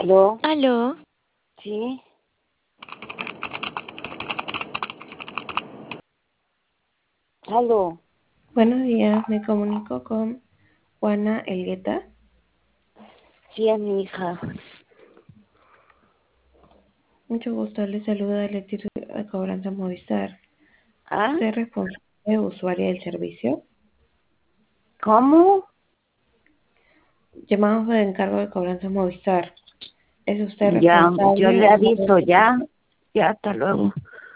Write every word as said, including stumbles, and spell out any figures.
¿Aló? Aló, ¿Sí? ¿Aló? Buenos días, me comunico con Juana Elgueta. Sí, es mi hija. Mucho gusto, le saluda Leticia de Cobranza Movistar. ¿Ah? ¿Usted es responsable usuaria del servicio? ¿Cómo? Llamamos de encargo de Cobranza Movistar. ¿Es usted Ya, yo responsable le o no? aviso, ya. Ya, hasta luego.